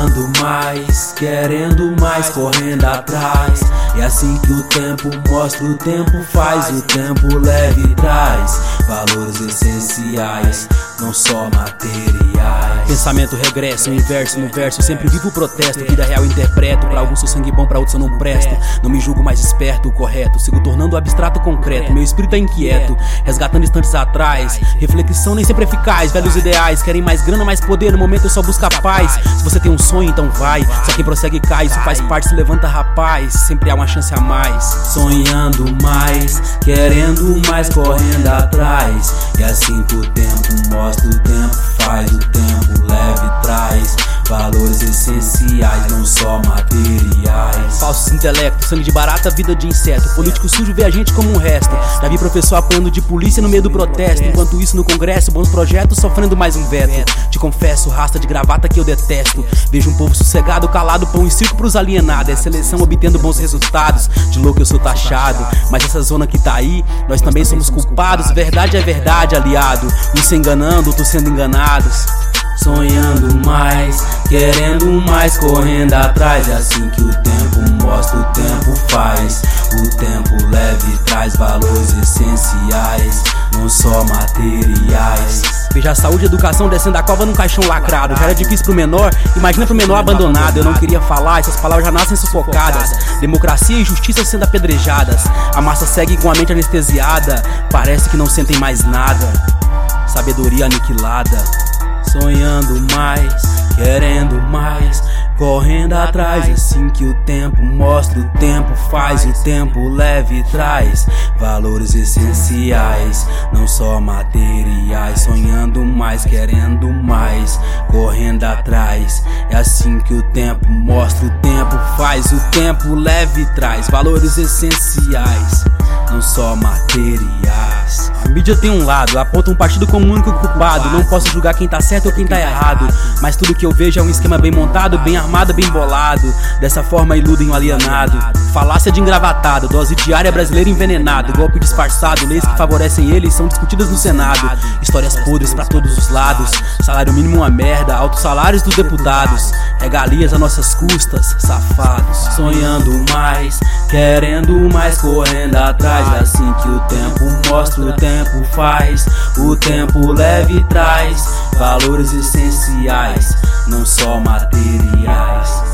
Sonhando mais, querendo mais, correndo atrás. É assim que o tempo mostra, o tempo faz, o tempo leva e traz valores essenciais, não só materiais. Pensamento regresso, inverso no verso. Sempre vivo o protesto, vida real interpreto. Pra alguns sou sangue bom, pra outros eu não presto. Não me julgo mais esperto, correto. Sigo tornando o abstrato concreto. Meu espírito é inquieto, resgatando instantes atrás. Reflexão nem sempre eficaz, velhos ideais querem mais grana, mais poder, no momento eu só busco a paz. Se você tem um sonho, então vai. Só quem prossegue cai, isso faz parte, se levanta rapaz. Sempre há uma chance a mais. Sonhando mais, querendo mais, correndo atrás. E assim que o tempo mostra, o tempo faz, o tempo leva e traz valores essenciais, não só materiais. Falsos intelectos, sangue de barata, vida de inseto. Político sujo vê a gente como um resto. Já vi professor apanhando de polícia no meio do protesto. Enquanto isso no congresso, bons projetos sofrendo mais um veto. Te confesso, rasta de gravata que eu detesto. Vejo um povo sossegado, calado, pão e circo pros alienados. É seleção obtendo bons resultados. De louco eu sou taxado, mas essa zona que tá aí, nós também somos culpados. Verdade é verdade, aliado. Uns se enganando, outros sendo enganados. Sonhando mais, querendo mais, correndo atrás. É assim que o tempo mostra, o tempo faz, o tempo leva e traz valores essenciais, não só materiais. Veja a saúde e a educação descendo a cova num caixão lacrado. Já era difícil pro menor, imagina pro menor abandonado. Eu não queria falar, essas palavras já nascem sufocadas. Democracia e justiça sendo apedrejadas. A massa segue com a mente anestesiada, parece que não sentem mais nada. Sabedoria aniquilada. Sonhando mais, querendo mais, correndo atrás. Assim que o tempo mostra, o tempo faz, o tempo leva e traz valores essenciais, não só materiais. Sonhando mais, querendo mais, correndo atrás. É assim que o tempo mostra, o tempo faz, o tempo leva e traz valores essenciais, não só materiais. A mídia tem um lado, aponta um partido como o único culpado. Não posso julgar quem tá certo ou quem tá errado, mas tudo que eu vejo é um esquema bem montado, bem armado, bem bolado. Dessa forma iludem o alienado. Falácia de engravatado, dose diária brasileira envenenado. Golpe disfarçado, leis que favorecem eles são discutidas no Senado. Histórias podres pra todos os lados. Salário mínimo uma merda, altos salários dos deputados. Regalias a nossas custas, safados. Sonhando mais, querendo mais, correndo atrás. É assim que o tempo mostra, o tempo faz, o tempo leva e traz valores essenciais, não só materiais.